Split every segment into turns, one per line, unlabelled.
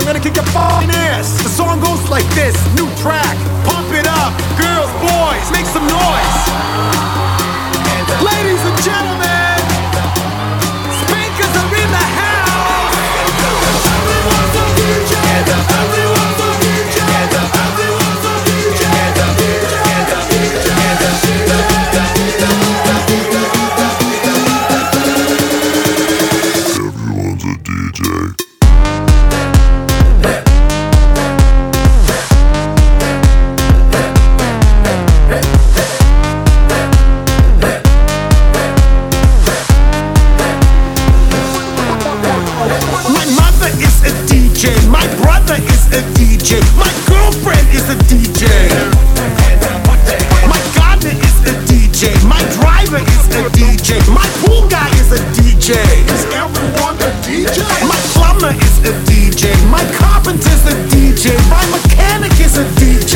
I'm gonna kick your f***ing ass. The song goes like this, new track, pump it up. Girls, boys, make some noise. Ladies and gentlemen, speakers are in the house. Everyone's a DJ. Everyone's a DJ. Everyone's a DJ.
Everyone's a DJ.
My brother is a DJ. My girlfriend is a DJ. My gardener is a DJ. My driver is a DJ. My pool guy is a DJ. Is everyone a DJ? My plumber is a DJ. My carpenter's a DJ. My mechanic is a DJ.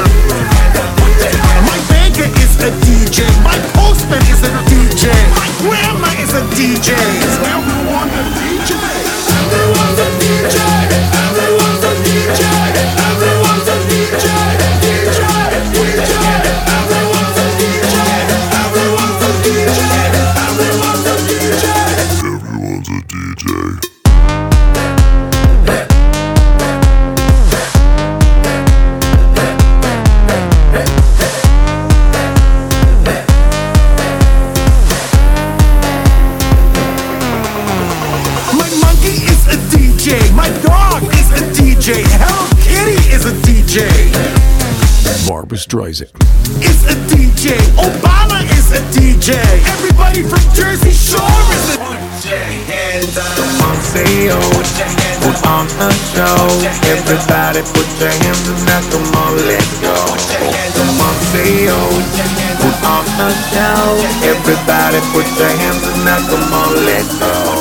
My banker is a DJ. My postman is a DJ. My grandma is a DJ. Is everyone a DJ? Everyone's a DJ. Everyone's a DJ. Everyone's a DJ. DJ. DJ. Everyone's a DJ. Everyone's a DJ. Everyone's a DJ.
Everyone's a DJ.
My dog is a DJ. Hello Kitty is a DJ.
Barbra Streisand
is a DJ. Obama is a DJ. Everybody from Jersey Shore is a DJ. Put your hands up.
Come on, say oh, put on a show. Everybody put your hands up now, come on, let's go. Come on, say oh, put on a show. Everybody put your hands up now, come on, let's go.